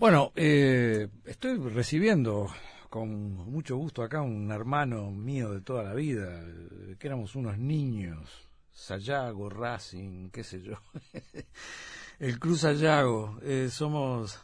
Bueno, estoy recibiendo con mucho gusto acá un hermano mío de toda la vida, que éramos unos niños, Sayago, Racing, qué sé yo, el Cruz Sayago, somos,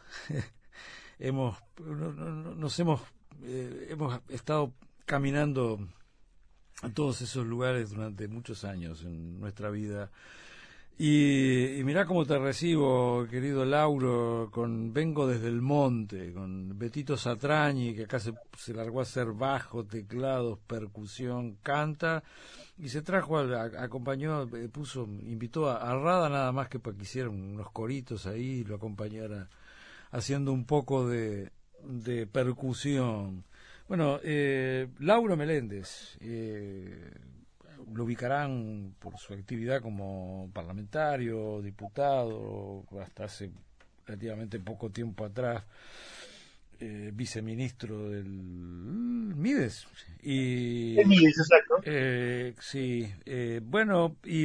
hemos estado caminando a todos esos lugares durante muchos años en nuestra vida. Y mirá cómo te recibo, querido Lauro, vengo desde el monte, con Betito Satrañi, que acá se largó a hacer bajo, teclados, percusión, canta, y se trajo, acompañó, invitó a Rada nada más que para que hicieran unos coritos ahí y lo acompañara haciendo un poco de percusión. Bueno, Lauro Meléndez, lo ubicarán por su actividad como parlamentario, diputado, hasta hace relativamente poco tiempo atrás, viceministro del Mides. El Mides, exacto. Sí, bueno, y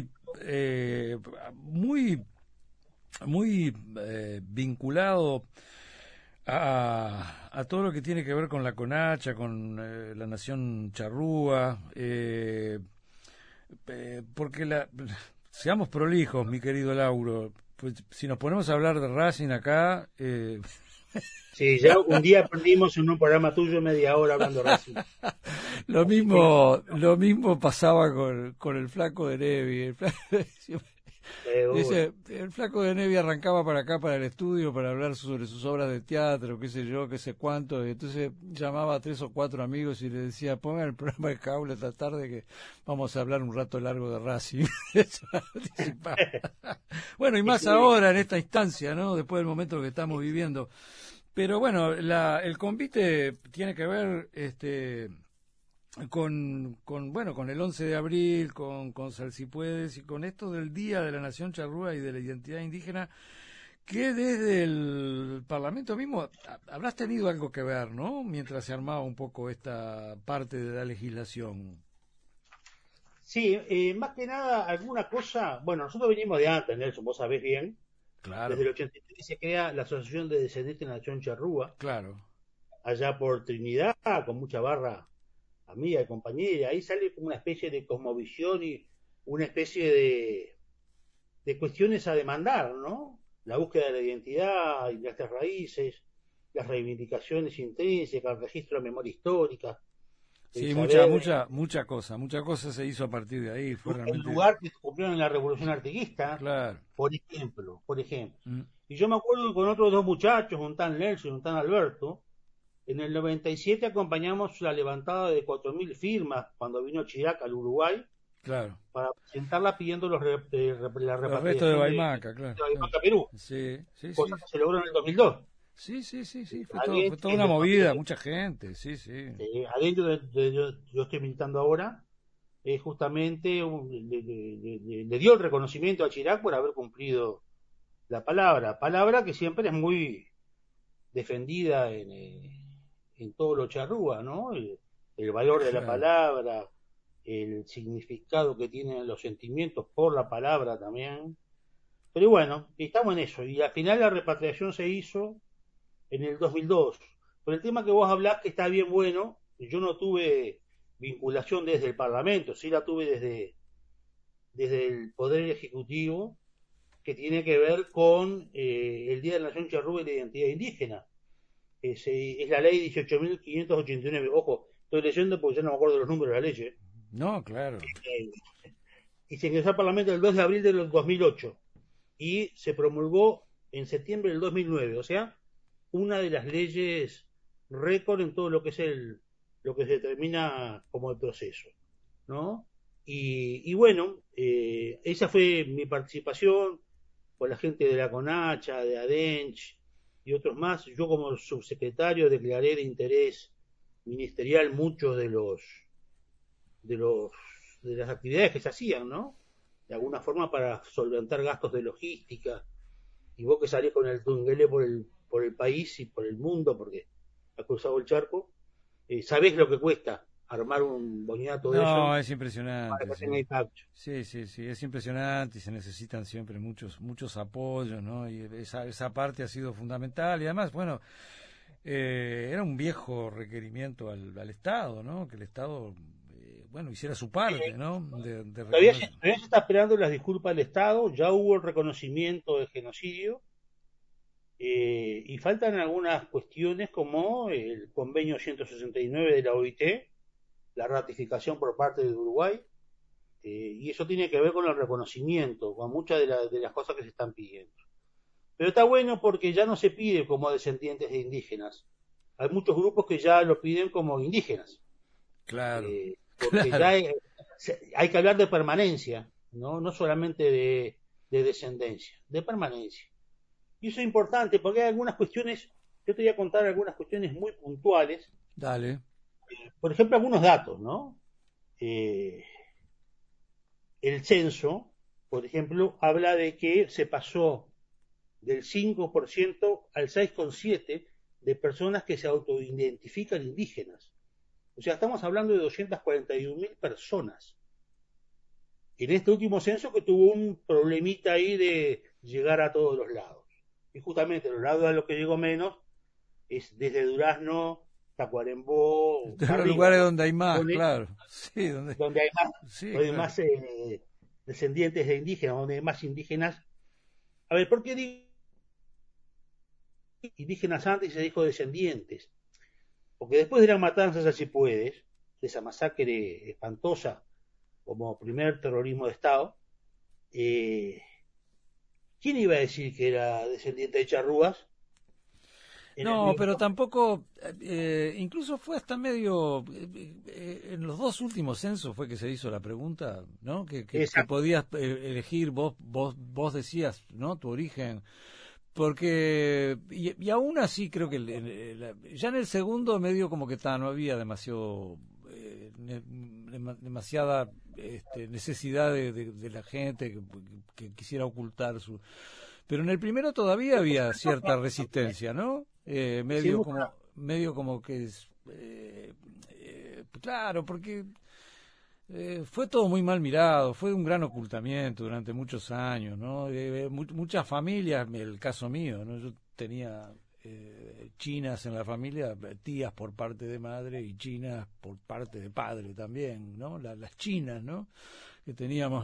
muy, muy vinculado a todo lo que tiene que ver con la Conacha, con la Nación Charrúa, porque seamos prolijos, mi querido Lauro, pues si nos ponemos a hablar de Racing acá, Sí, ya un día aprendimos en un programa tuyo media hora hablando de Racing. Así que lo mismo pasaba con el flaco de Nevi. seguro. Dice, el flaco de Nevi arrancaba para acá, para el estudio, para hablar sobre sus obras de teatro, qué sé yo, qué sé cuánto, y entonces llamaba a 3 o 4 amigos y le decía, pongan el programa de cable esta tarde que vamos a hablar un rato largo de Racing. Bueno, y Es más que, ahora en esta instancia, ¿no? Después del momento que estamos viviendo. Pero bueno, el convite tiene que ver con el 11 de abril, con Salsipuedes y con esto del Día de la Nación Charrúa y de la Identidad Indígena, que desde el Parlamento mismo habrás tenido algo que ver, ¿no? Mientras se armaba un poco esta parte de la legislación. sí, más que nada, alguna cosa. Bueno, nosotros venimos de antes, Nelson, vos sabés bien. Desde Claro, el 83 se crea la Asociación de Descendientes de la Nación Charrúa, claro, allá por Trinidad, con mucha barra amiga y compañera. Y ahí sale como una especie de cosmovisión y una especie de cuestiones a demandar, ¿no? La búsqueda de la identidad y las raíces, las reivindicaciones intrínsecas, el registro de memoria histórica, el sí, saber mucha cosa se hizo a partir de ahí, fue el realmente, lugar que cumplieron en la Revolución Artiguista, claro. por ejemplo. Mm. Y yo me acuerdo que con otros dos muchachos, un tan Nelson y un tan Alberto, en el 97 acompañamos la levantada de 4.000 firmas cuando vino Chirac al Uruguay Claro. para presentarla pidiendo la El resto de repatriación Baimaca, de claro, claro. Baimaca a Perú, Sí, sí, sí. cosa que se logró en el 2002. Sí, fue Adentro, toda en una el movida, 2002, mucha gente, sí, sí. adentro yo estoy militando ahora, justamente le dio el reconocimiento a Chirac por haber cumplido la palabra que siempre es muy defendida en todo lo charrúa, ¿no? El valor de la Claro. palabra, el significado que tienen los sentimientos por la palabra también. Pero bueno, estamos en eso. Y al final la repatriación se hizo en el 2002. Por el tema que vos hablás, que está bien bueno, yo no tuve vinculación desde el Parlamento, sí la tuve desde el Poder Ejecutivo, que tiene que ver con el Día de la Nación Charrúa y la Identidad Indígena. Es la ley 18.589. Ojo, estoy leyendo porque ya no me acuerdo los números de la ley. No, claro. Y se ingresó al Parlamento el 2 de abril del 2008 y se promulgó en septiembre del 2009. O sea, una de las leyes récord en todo lo que es lo que se determina como el proceso, ¿no? Y bueno, esa fue mi participación con la gente de la CONACHA, de ADENCH y otros más. Yo como subsecretario declaré de interés ministerial muchos de los de las actividades que se hacían, ¿no? De alguna forma para solventar gastos de logística. Y vos que salís con el tunguele por el país y por el mundo, porque ha cruzado el charco, sabés lo que cuesta armar un boniato de eso No, es para impresionante, que sí. tenga impacto. Sí, sí, sí, es impresionante y se necesitan siempre muchos apoyos, ¿no? Y esa parte ha sido fundamental y además, bueno, era un viejo requerimiento al Estado, ¿no? Que el Estado, bueno, hiciera su parte, ¿no? De reconocer. Todavía se está esperando las disculpas del Estado, ya hubo el reconocimiento del genocidio, y faltan algunas cuestiones como el convenio 169 de la OIT, la ratificación por parte de Uruguay, y eso tiene que ver con el reconocimiento, con muchas de las cosas que se están pidiendo. Pero está bueno porque ya no se pide como descendientes de indígenas. Hay muchos grupos que ya lo piden como indígenas, Claro, porque claro. hay que hablar de permanencia, no solamente de descendencia, de permanencia. Y eso es importante porque hay algunas cuestiones, yo te voy a contar algunas cuestiones muy puntuales, Dale. por ejemplo, algunos datos, ¿no? Eh, el censo, por ejemplo, habla de que se pasó del 5% al 6,7% de personas que se autoidentifican indígenas. O sea, estamos hablando de 241.000 personas. En este último censo que tuvo un problemita ahí de llegar a todos los lados. Y justamente los lados a los que llegó menos es desde Durazno, Tacuarembó, De para los arriba, lugares ¿no? donde hay más, claro. Sí, Donde hay más, sí, donde hay claro. más descendientes de indígenas, donde hay más indígenas. A ver, ¿por qué digo indígenas antes y se dijo descendientes? Porque después de las matanzas, así puedes, de esa masacre espantosa como primer terrorismo de Estado, eh, ¿quién iba a decir que era descendiente de charrúas en el No, mismo pero momento? tampoco, incluso fue hasta medio, en los dos últimos censos fue que se hizo la pregunta, ¿no? Que Exacto. podías elegir, vos decías, ¿no? Tu origen, porque, y aún así creo que ya en el segundo medio como que no había demasiado, demasiada necesidad de la gente que quisiera ocultar su... Pero en el primero todavía había cierta resistencia, ¿no? Hicimos Medio como que es, claro, porque fue todo muy mal mirado, fue un gran ocultamiento durante muchos años, ¿no? Muchas familias, el caso mío, ¿no? Yo tenía chinas en la familia, tías por parte de madre y chinas por parte de padre también, ¿no? Las chinas, ¿no? Que teníamos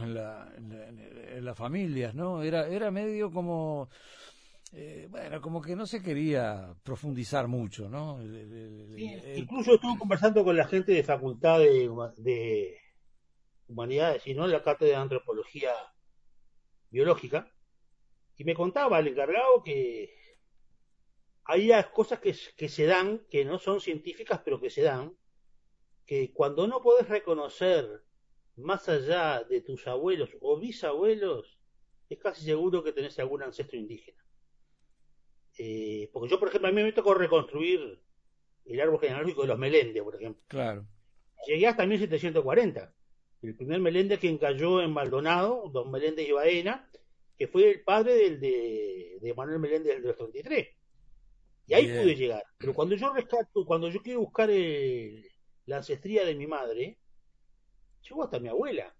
en las familias, ¿no? Era medio como, bueno, como que no se quería profundizar mucho, ¿no? sí, incluso estuve conversando con la gente de Facultad de Humanidades y no la Cátedra de Antropología Biológica, y me contaba el encargado que hay cosas que se dan, que no son científicas, pero que se dan, que cuando no podés reconocer más allá de tus abuelos o bisabuelos, es casi seguro que tenés algún ancestro indígena. Porque yo, por ejemplo, a mí me tocó reconstruir el árbol genealógico de los Meléndez, por ejemplo. claro. Llegué hasta 1740. El primer Meléndez que encalló en Maldonado, don Meléndez y Baena, que fue el padre de Manuel Meléndez del 33. Y ahí pude Bien. llegar. Pero cuando yo rescato, cuando yo quiero buscar la ancestría de mi madre, llego hasta mi abuela,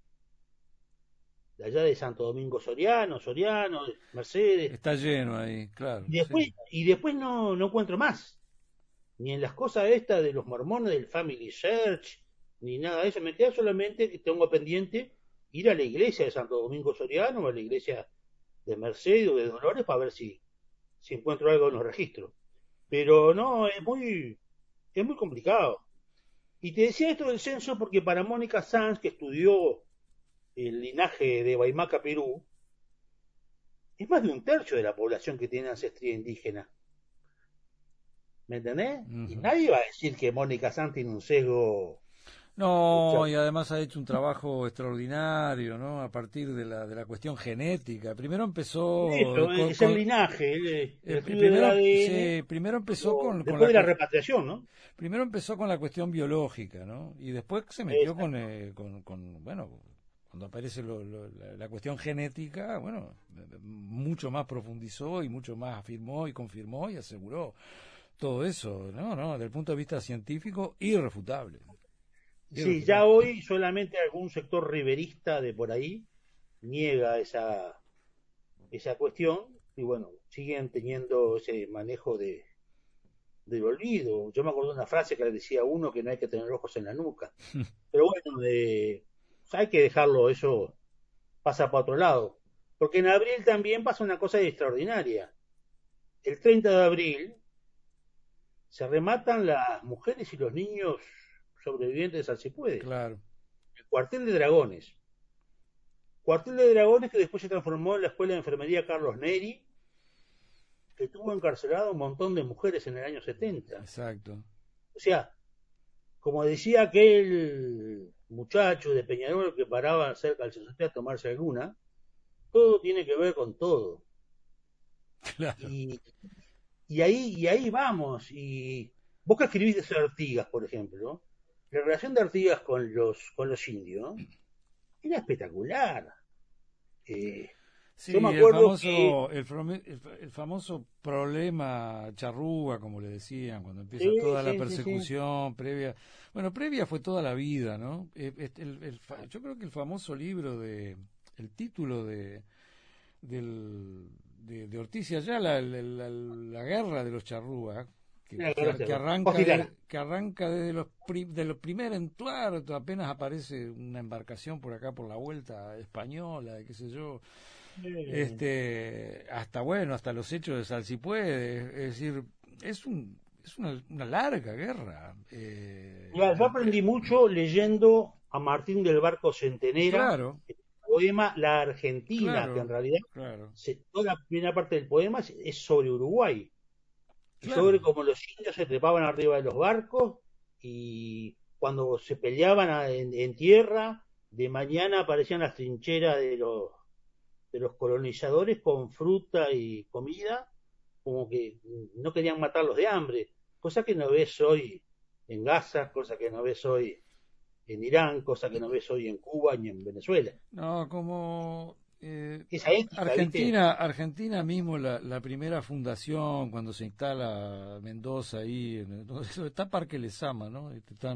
de allá de Santo Domingo Soriano, Mercedes. Está lleno ahí, claro, sí. Y después no encuentro más. Ni en las cosas estas de los mormones, del Family Search, ni nada de eso. Me queda solamente que tengo pendiente ir a la iglesia de Santo Domingo Soriano o a la iglesia de Mercedes o de Dolores para ver si encuentro algo en los registros. Pero no, es muy complicado. Y te decía esto del censo porque para Mónica Sanz, que estudió el linaje de Guaymaca, Perú, es más de un tercio de la población que tiene ancestría indígena. ¿Me entendés? Y Ujú. nadie va a decir que Mónica Sanz tiene un sesgo. No, y además ha hecho un trabajo extraordinario, ¿no? A partir de la cuestión genética. Primero empezó Eso, es el linaje, el estudio del primero, ADN, sí, primero empezó con después de la repatriación, ¿no? primero empezó con la cuestión biológica, ¿no? Y después se metió Exacto. bueno, cuando aparece la cuestión genética, bueno, mucho más profundizó y mucho más afirmó y confirmó y aseguró todo eso, ¿no? No, desde el punto de vista científico, irrefutable. Sí, ya hoy solamente algún sector riverista de por ahí niega esa cuestión y bueno, siguen teniendo ese manejo del olvido. Yo me acuerdo de una frase que le decía uno que no hay que tener ojos en la nuca. Pero bueno, hay que dejarlo, eso pasa para otro lado. Porque en abril también pasa una cosa extraordinaria. El 30 de abril se rematan las mujeres y los niños sobrevivientes al Cipuedes. Claro. El cuartel de dragones. Cuartel de dragones que después se transformó en la Escuela de Enfermería Carlos Neri, que tuvo encarcelado a un montón de mujeres en el año 70. Exacto. O sea, como decía aquel muchacho de Peñarol que paraba cerca del Sesotén a tomarse alguna, todo tiene que ver con todo. Claro. Y ahí vamos. Y vos que escribiste de Artigas, por ejemplo, la relación de Artigas con los indios era espectacular. Yo Sí, me el acuerdo que... famoso, el famoso problema charrúa, como le decían, cuando empieza Sí, toda la sí, sí, sí. persecución previa. Bueno, previa fue toda la vida, ¿no? Yo creo que el famoso libro el título de Ortiz y Ayala, la guerra de los charrúas, que arranca desde de los primeros en Tuarto, apenas aparece una embarcación por acá por la vuelta española, qué sé yo, hasta bueno, hasta los hechos de Salsipuede, es decir, es una larga guerra. Mira, yo aprendí mucho leyendo a Martín del Barco Centenera, Claro, el poema La Argentina, que en claro, realidad claro, toda la primera parte del poema es sobre Uruguay y claro. sobre cómo los indios se trepaban arriba de los barcos y cuando se peleaban en tierra, de mañana aparecían las trincheras de los colonizadores con fruta y comida, como que no querían matarlos de hambre, cosa que no ves hoy en Gaza, cosa que no ves hoy en Irán, cosa que no ves hoy en Cuba ni en Venezuela. No, como Esa ética, ¿viste? Argentina mismo, la primera fundación, cuando se instala Mendoza ahí, está Parque Lezama, ¿no?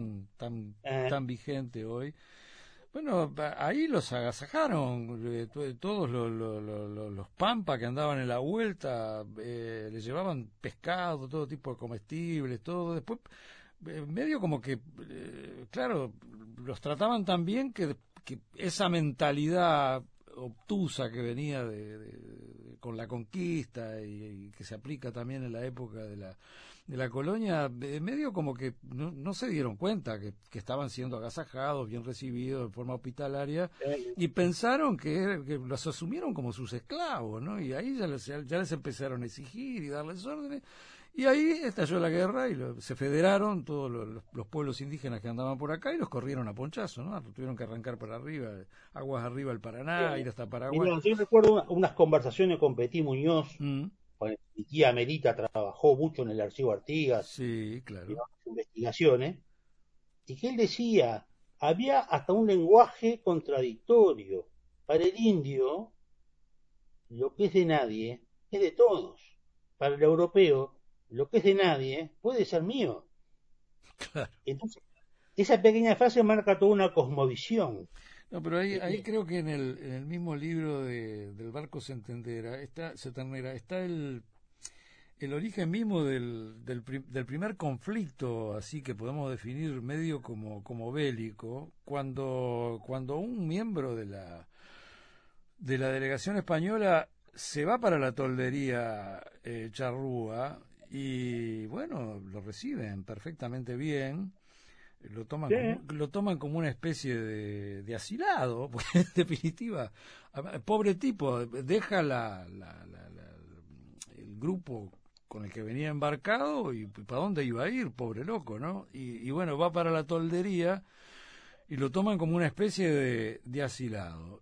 Eh, Tan vigente hoy. Bueno, ahí los agasajaron, todos los pampas que andaban en la vuelta, les llevaban pescado, todo tipo de comestibles, todo. Después, medio como que, claro, los trataban tan bien que esa mentalidad obtusa que venía con la conquista y que se aplica también en la época de la colonia, medio como que no se dieron cuenta que estaban siendo agasajados, bien recibidos de forma hospitalaria, eh, y pensaron que los asumieron como sus esclavos, ¿no? Y ahí ya les empezaron a exigir y darles órdenes, y ahí estalló la guerra y se federaron todos los pueblos indígenas que andaban por acá y los corrieron a ponchazo, ¿no? Tuvieron que arrancar para arriba, aguas arriba el Paraná, ir hasta Paraguay. Mirá, yo recuerdo unas conversaciones con Petit Muñoz, Mm, con mi tía Melita trabajó mucho en el Archivo Artigas, sí, en claro. otras investigaciones, y que él decía, había hasta un lenguaje contradictorio. Para el indio, lo que es de nadie es de todos. Para el europeo, lo que es de nadie puede ser mío. Claro. Entonces, esa pequeña frase marca toda una cosmovisión. No, pero ahí Eh, creo que en el mismo libro del Barco Centenera está el origen mismo del primer conflicto, así que podemos definir medio como bélico, cuando un miembro de la delegación española se va para la toldería Charrúa y bueno, lo reciben perfectamente bien, sí, lo toman como una especie de asilado, porque en definitiva, pobre tipo, deja el grupo con el que venía embarcado y para dónde iba a ir, pobre loco, ¿no? Y bueno, va para la toldería y lo toman como una especie de asilado.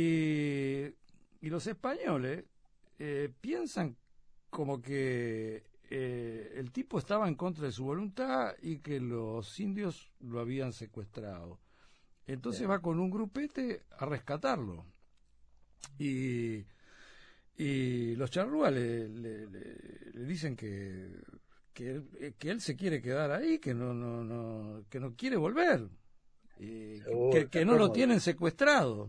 Y los españoles piensan como que el tipo estaba en contra de su voluntad y que los indios lo habían secuestrado. Entonces va con un grupete a rescatarlo. Y, y los charrúas le dicen que él se quiere quedar ahí, que no quiere volver. que no lo tienen secuestrado.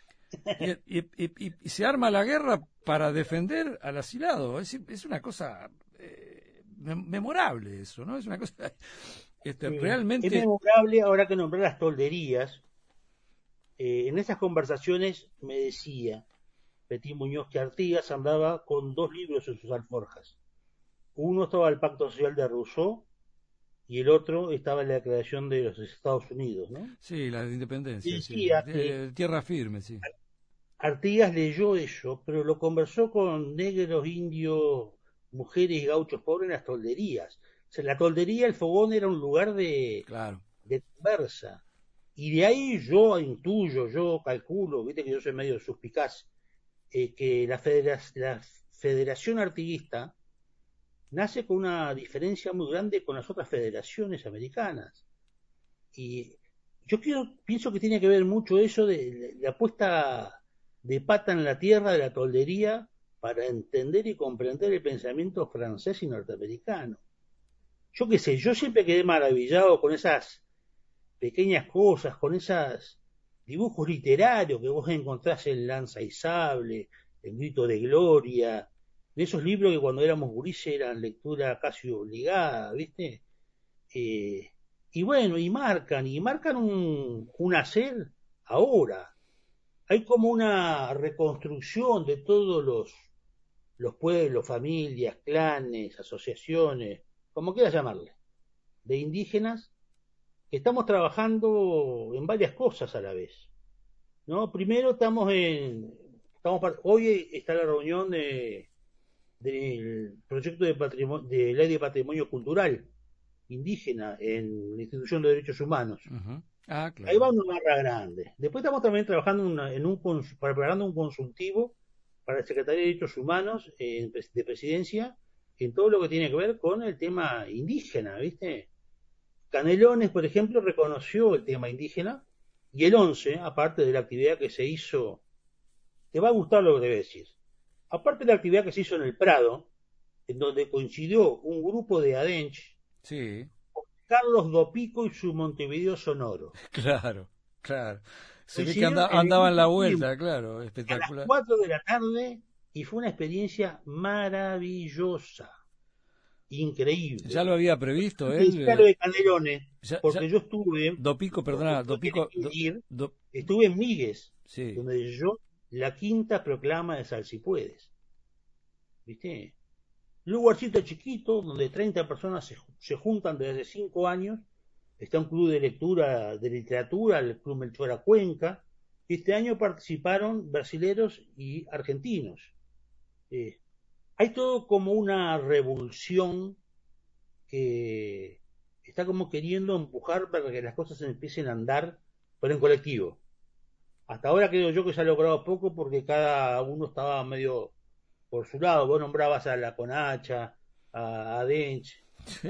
Y se arma la guerra para defender al asilado. Es una cosa memorable eso, ¿no? Es una cosa realmente... Es memorable ahora que nombré las tolderías. En esas conversaciones me decía Petit Muñoz que Artigas andaba con 2 libros en sus alforjas. Uno estaba el Pacto Social de Rousseau y el otro estaba en la creación de los Estados Unidos, ¿no? Sí, la independencia. Decía sí. que Tierra firme, sí. Artigas leyó eso, pero lo conversó con negros, indios, mujeres y gauchos pobres en las tolderías. O sea, la toldería, el fogón era un lugar de conversa. Y de ahí yo intuyo, yo calculo, viste que yo soy medio suspicaz, que la Federación Artiguista nace con una diferencia muy grande con las otras federaciones americanas. Y yo pienso que tiene que ver mucho eso de la puesta de pata en la tierra de la toldería para entender y comprender el pensamiento francés y norteamericano. Yo qué sé, yo siempre quedé maravillado con esas pequeñas cosas, con esos dibujos literarios que vos encontrás en Lanza y Sable, El Grito de Gloria, de esos libros que cuando éramos gurises eran lectura casi obligada, ¿viste? Y bueno, y marcan un hacer ahora. Hay como una reconstrucción de todos los pueblos, familias, clanes, asociaciones, como quieras llamarle, de indígenas, que estamos trabajando en varias cosas a la vez, ¿no? Primero hoy está la reunión del proyecto de ley de patrimonio cultural indígena en la Institución de Derechos Humanos. Uh-huh. Claro. Ahí va una barra grande. Después estamos también trabajando preparando un consultivo para la Secretaría de Derechos Humanos de Presidencia en todo lo que tiene que ver con el tema indígena, ¿viste? Canelones, por ejemplo, reconoció el tema indígena y el 11, aparte de la actividad que se hizo, te va a gustar lo que te voy a decir, aparte de la actividad que se hizo en el Prado, en donde coincidió un grupo de Adench, sí, Carlos Dopico y su Montevideo Sonoro. Claro. Se ve que andaba en la vuelta, claro, espectacular. A las 4 de la tarde y fue una experiencia maravillosa. Increíble. Ya lo había previsto él. Lo de Canelones, porque yo estuve. Dopico. Estuve en Migues, sí. donde leyó la 5ª proclama de Salsipuedes. ¿Viste? Un lugarcito chiquito donde 30 personas se juntan desde hace 5 años. Está un club de lectura, de literatura, el Club Melchora Cuenca. Este año participaron brasileros y argentinos. Hay todo como una revolución que está como queriendo empujar para que las cosas empiecen a andar, pero en colectivo. Hasta ahora creo yo que se ha logrado poco porque cada uno estaba medio por su lado. Vos nombrabas a la Conacha, a Dench. Sí.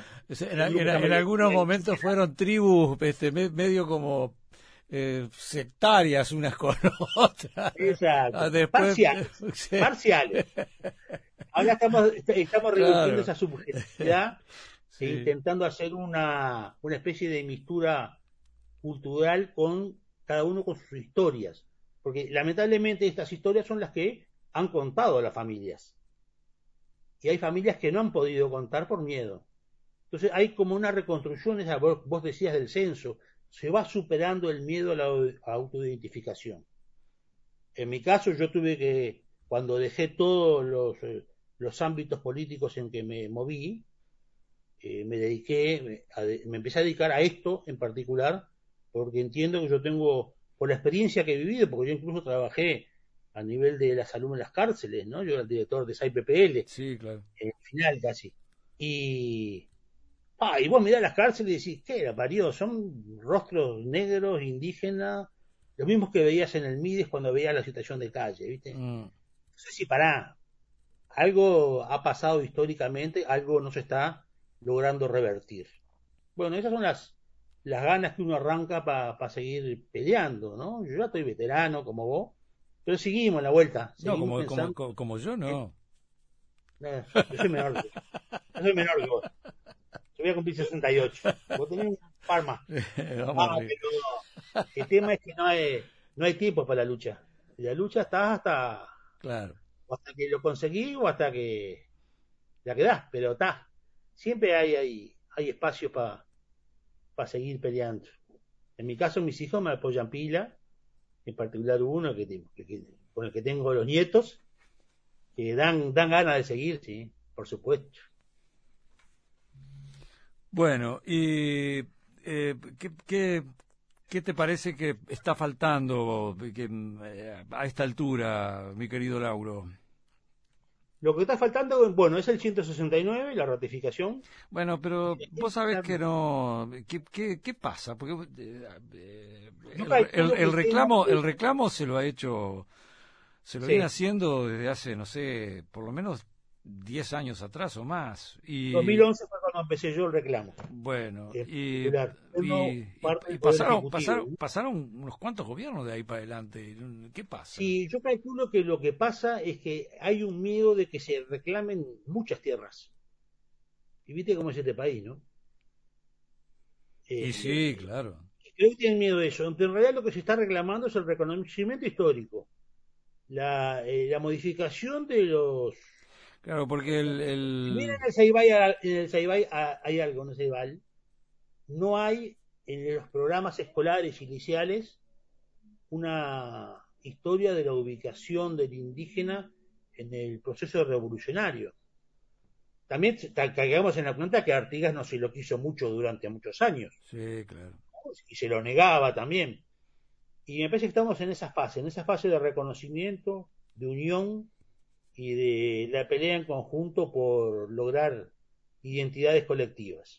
En algunos momentos fueron tribus medio como sectarias unas con otras. Exacto. Después, parciales. Ahora estamos reduciendo esa subjetividad e intentando hacer una especie de mistura cultural con cada uno con sus historias. Porque lamentablemente estas historias son las que han contado a las familias. Y hay familias que no han podido contar por miedo. Entonces hay como una reconstrucción, vos decías del censo, se va superando el miedo a la autoidentificación. En mi caso yo tuve que, cuando dejé todos los ámbitos políticos en que me moví, me empecé a dedicar a esto en particular, porque entiendo que yo tengo, por la experiencia que he vivido, porque yo incluso trabajé a nivel de la salud en las cárceles, ¿no? Yo era el director de SAIPPL, sí, claro. En el final casi. Y vos mirás las cárceles y decís, ¿qué era, parió? Son rostros negros, indígenas, los mismos que veías en el Mides cuando veías la situación de calle, ¿viste? No sé si algo ha pasado históricamente, algo no se está logrando revertir. Bueno, esas son las ganas que uno arranca para seguir peleando, ¿no? Yo ya estoy veterano como vos, pero seguimos en la vuelta. No, como yo no. Yo soy menor que vos. Yo voy a cumplir 68. Vos tenés Parma. Vamos arriba. Pero el tema es que no hay tiempo para la lucha. La lucha está Claro. hasta que lo conseguí o hasta que la quedás, pero está. Siempre hay espacio para seguir peleando. En mi caso, mis hijos me apoyan pila, en particular uno con el que tengo los nietos, que dan ganas de seguir, sí, por supuesto. Bueno, y ¿qué te parece que está faltando a esta altura, mi querido Lauro? Lo que está faltando, bueno, es el 169, la ratificación. Bueno, pero vos sabés que no. ¿Qué pasa? Porque Yo calculo que el reclamo se lo ha hecho, se lo viene sí, haciendo desde hace, no sé, por lo menos 10 años atrás o más. Y 2011 fue cuando empecé yo el reclamo, bueno, en particular, y, siendo parte y del Poder Ejecutivo. pasaron unos cuantos gobiernos de ahí para adelante. ¿Qué pasa? Sí, yo calculo que lo que pasa es que hay un miedo de que se reclamen muchas tierras. Y viste cómo es este país, ¿no? Y sí, Eh, claro. Creo que tienen miedo de eso, aunque en realidad lo que se está reclamando es el reconocimiento histórico, la modificación de los... Claro, porque Miren, el en el Ceibal hay algo en el Ceibal, no hay en los programas escolares iniciales una historia de la ubicación del indígena en el proceso revolucionario. También caigamos en la cuenta que Artigas no se lo quiso mucho durante muchos años, sí, claro. ¿no? Y se lo negaba también. Y me parece que estamos en esa fase de reconocimiento, de unión y de la pelea en conjunto por lograr identidades colectivas.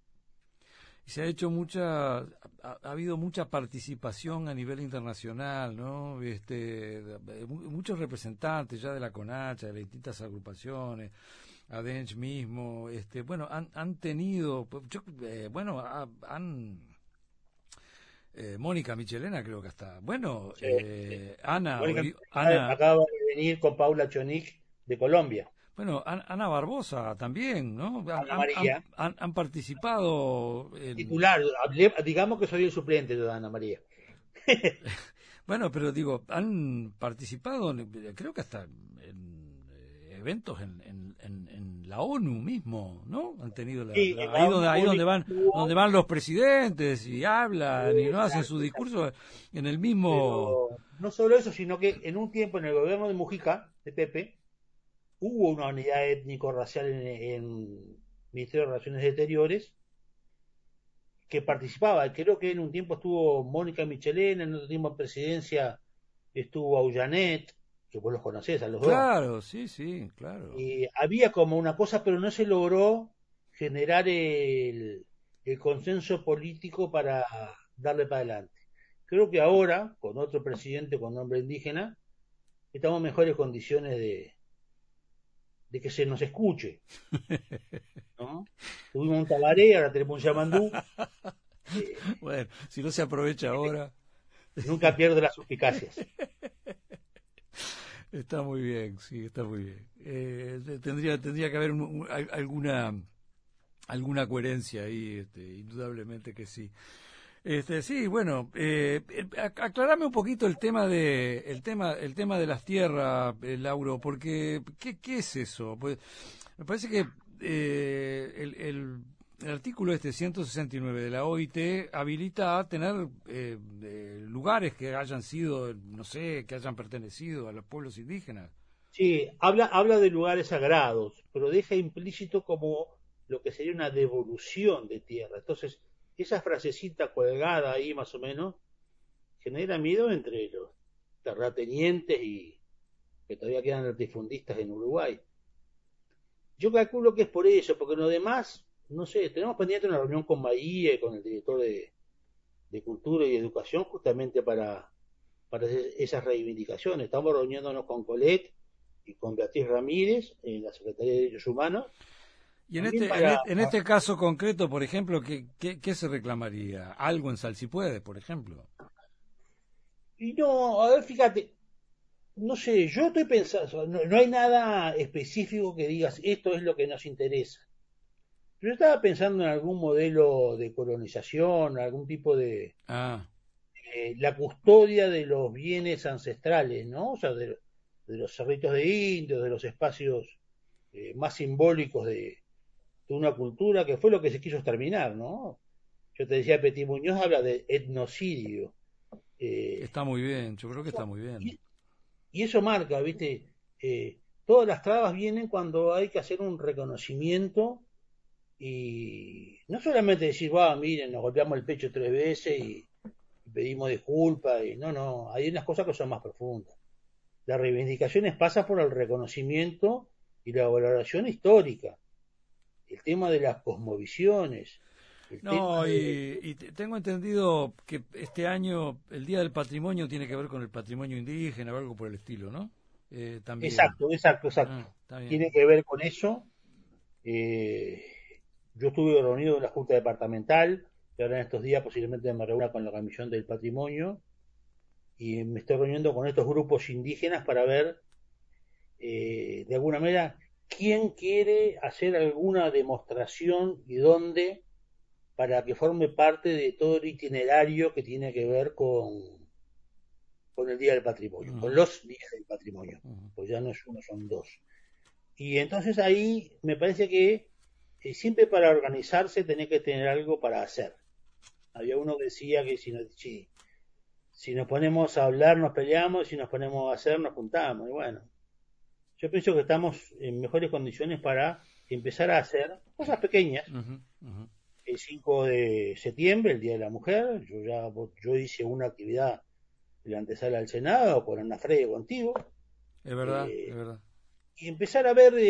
Y se ha hecho mucha, ha habido mucha participación a nivel internacional, ¿no? Muchos representantes ya de la CONACHA, de las distintas agrupaciones, ADENCH mismo, bueno, han tenido, bueno, han Mónica Michelena creo que está. Bueno, Sí, sí. Mónica Ana, acaba de venir con Paula Chonic de Colombia. bueno, Ana Barbosa también, ¿no? Ana María, Han participado en, titular, digamos que soy el suplente de Ana María. bueno, pero digo, han participado, creo que hasta en eventos en la ONU mismo, ¿no? Han tenido Sí, en ahí la ONU donde estuvo, donde van los presidentes y hablan y no hacen su exacto, exacto. discurso en el mismo. Pero no solo eso, sino que en un tiempo en el gobierno de Mujica, de Pepe, hubo una unidad étnico-racial en Ministerio de Relaciones Exteriores que participaba. Creo que en un tiempo estuvo Mónica Michelena, en otro tiempo en presidencia estuvo Aujanet, que vos los conocés a los dos. Claro, sí, sí, claro. Y había como una cosa, pero no se logró generar el consenso político para darle para adelante. Creo que ahora, con otro presidente con nombre indígena, estamos en mejores condiciones de que se nos escuche, ¿no? Tuvimos un Tabaré, ahora tenemos un Yamandú. eh, Bueno, si no se aprovecha ahora, Nunca pierdo las suspicacias. está muy bien, sí, está muy bien. Tendría que haber alguna coherencia ahí, indudablemente que sí. Sí, bueno, aclarame un poquito el tema de las tierras, Lauro, porque ¿qué es eso? Pues me parece que el artículo 169 de la OIT habilita a tener lugares que hayan sido, no sé, que hayan pertenecido a los pueblos indígenas. Sí, habla de lugares sagrados, pero deja implícito como lo que sería una devolución de tierra. Entonces, esa frasecita colgada ahí más o menos genera miedo entre los terratenientes y que todavía quedan latifundistas en Uruguay. Yo calculo que es por eso, porque en lo demás, no sé, tenemos pendiente una reunión con Bahía y con el director de Cultura y Educación justamente para esas reivindicaciones. Estamos reuniéndonos con Colette y con Beatriz Ramírez en la Secretaría de Derechos Humanos, Y también para... en este caso concreto, por ejemplo, ¿qué se reclamaría? ¿Algo en Salsipuedes, por ejemplo? Y no, a ver, fíjate, no sé, yo estoy pensando, no hay nada específico que digas, esto es lo que nos interesa. Yo estaba pensando en algún modelo de colonización, algún tipo de Ah, la custodia de los bienes ancestrales, ¿no? O sea, de los cerritos de indios, de los espacios más simbólicos de una cultura, que fue lo que se quiso exterminar, ¿no? Yo te decía, Petit Muñoz habla de etnocidio. eh, está muy bien, yo creo que está muy bien. y, y eso marca, ¿viste? Todas las trabas vienen cuando hay que hacer un reconocimiento y no solamente decir, va, miren, nos golpeamos el pecho 3 veces y pedimos disculpas, y no, hay unas cosas que son más profundas. Las reivindicaciones pasan por el reconocimiento y la valoración histórica, el tema de las cosmovisiones, el tema No, de... y tengo entendido que este año el Día del Patrimonio tiene que ver con el patrimonio indígena o algo por el estilo, ¿no? También. Exacto. Ah, está bien. Tiene que ver con eso. Eh, yo estuve reunido en la Junta Departamental, y ahora en estos días posiblemente me reúna con la Comisión del Patrimonio, y me estoy reuniendo con estos grupos indígenas para ver, de alguna manera, quién quiere hacer alguna demostración y dónde, para que forme parte de todo el itinerario que tiene que ver con el Día del Patrimonio, con Ujú, los días del patrimonio, ujú. pues ya no es uno, son dos. Y entonces ahí me parece que siempre para organizarse tenés que tener algo para hacer. Había uno que decía que si nos ponemos a hablar nos peleamos, si nos ponemos a hacer nos juntamos. Y bueno, yo pienso que estamos en mejores condiciones para empezar a hacer cosas pequeñas. Ujú, ujú. El 5 de septiembre, el Día de la Mujer, yo hice una actividad en la antesala al Senado con Ana Freire contigo, Es verdad, es eh, verdad. y empezar a ver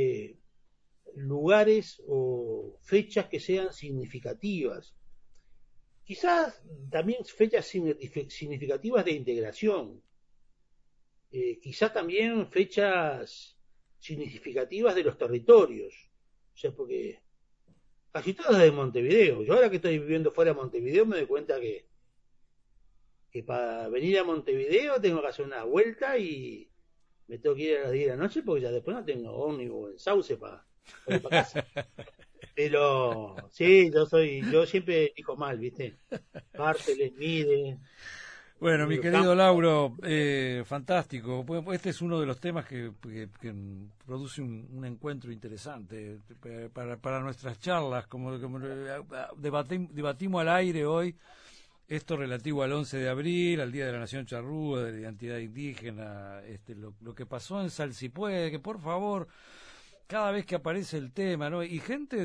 lugares o fechas que sean significativas. Quizás también fechas significativas de integración, quizás también fechas significativas de los territorios. O sea, porque casi todas de Montevideo. Yo ahora que estoy viviendo fuera de Montevideo me doy cuenta que para venir a Montevideo tengo que hacer una vuelta y me tengo que ir a las 10 de la noche porque ya después no tengo ómnibus en Sauce para ir para casa. Pero sí, yo siempre digo mal, ¿viste? Cárceles, mide, Bueno, mi medio querido campo. Lauro, fantástico. Este es uno de los temas que produce un encuentro interesante para nuestras charlas, como debatimos al aire hoy esto relativo al 11 de abril, al Día de la Nación Charrúa, de la identidad indígena, lo que pasó en Salsipuede, que por favor, cada vez que aparece el tema, ¿no? Y gente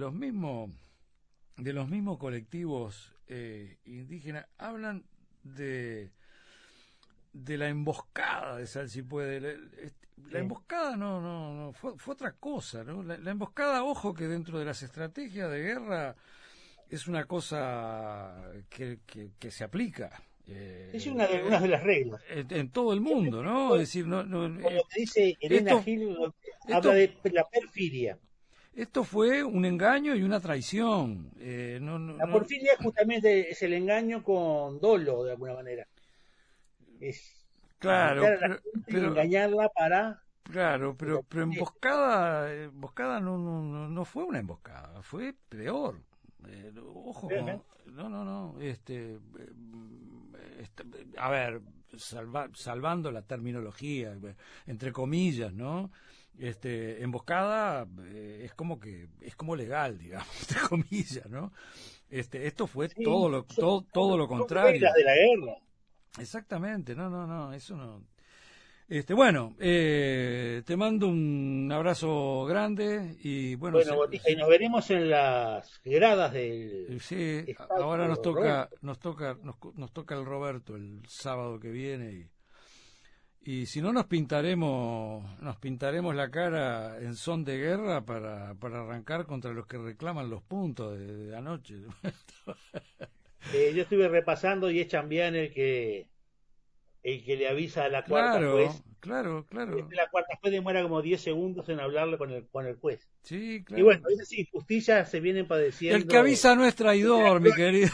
de los mismos colectivos indígenas hablan de, de la emboscada de Salsipuede. La Sí, emboscada no fue otra cosa, ¿no? La emboscada, ojo, que dentro de las estrategias de guerra es una cosa que se aplica es una de las reglas. en todo el mundo, ¿no? Es decir, Con lo que dice Elena esto, Gil, habla esto, de la perfidia. esto fue un engaño y una traición. La porfiria justamente es el engaño con dolo, de alguna manera. Es Claro, invitar a la gente y pero engañarla para claro, que la pero utilice. emboscada no fue una emboscada, fue peor. Ojo con, no, a ver, salvando la terminología, entre comillas, ¿no? Emboscada es como legal, digamos, entre comillas, ¿no? Esto fue Sí, todo lo son reglas contrario. de la guerra. Exactamente, no, eso no. Bueno, te mando un abrazo grande y bueno, Bueno, Botija, y nos veremos en las gradas del sí, ahora estadio Roberto. nos toca el Roberto el sábado que viene y si no nos pintaremos la cara en son de guerra para arrancar contra los que reclaman los puntos de anoche. Yo estuve repasando y es Chambián el que le avisa a la cuarta juez. Claro. La cuarta juez demora como 10 segundos en hablarle con el juez. Sí, Y bueno, claro. esas injusticias se vienen El que padeciendo avisa no es desde la traidor, mi gloria. querido.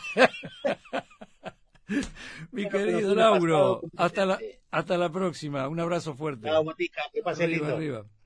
Mi Bueno, que nos querido une pasado Lauro, con presente. hasta la próxima. Un abrazo fuerte. Chao, Botica, que pase Arriba, lindo. arriba.